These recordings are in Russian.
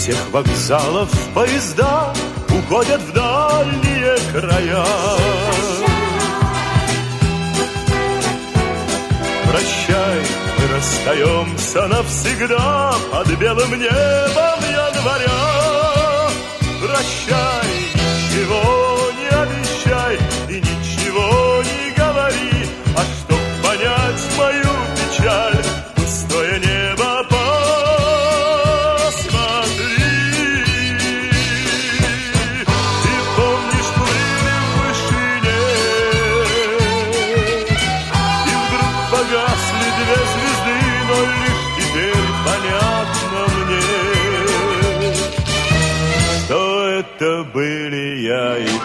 всех вокзалов поезда уходят в дальние края. Прощай, мы расстаемся навсегда под белым небом января. Прощай, ничего не обещай и ничего не говори, а чтоб понять мою печаль, пустое небо посмотри. Ты помнишь, плыли в вышине, и вдруг погасли две звезды, но лишь теперь понятно мне, что это были я и ты.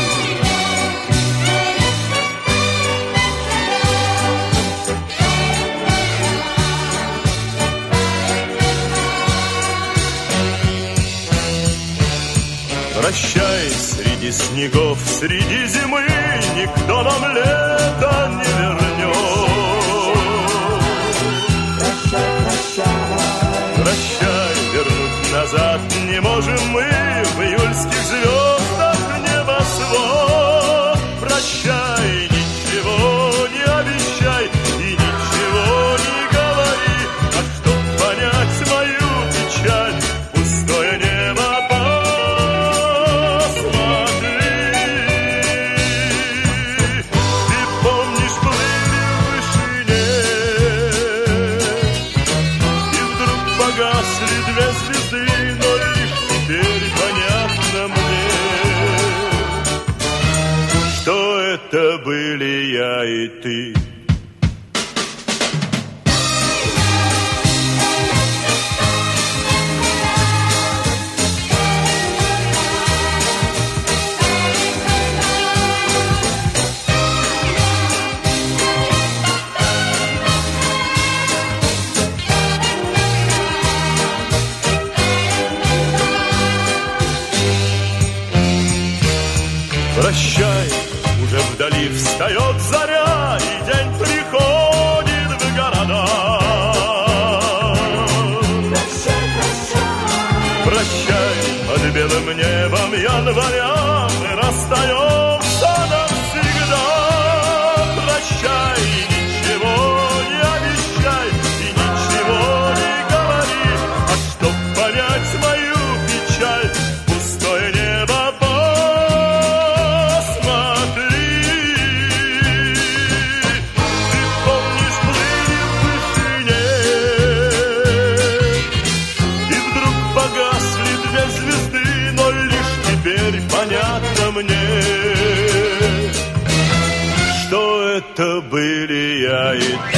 Прощай, среди снегов, среди зимы никто нам лето не вернет. Прощай, прощай, прощай, вернуть назад не можем мы в июльских звездах небосвод. Прощай, ничего не обещай и ничего не говори, а чтоб понять мою печаль, пустое небо посмотри. Ты помнишь, плыли в вышине, и вдруг погасли две звезды, но лишь теперь понятно мне, что это были я и ты. Прощай, уже вдали встает заря, и день приходит в города. Прощай, прощай, прощай, под белым небом января мы расстаемся навсегда. Прощай, ничего не обещай и ничего не говори, а чтоб понять мою печаль, пустое небо посмотри. Ты помнишь, плыли в вышине, и вдруг погасли две звезды, но лишь теперь понятно мне, что это были я и ты.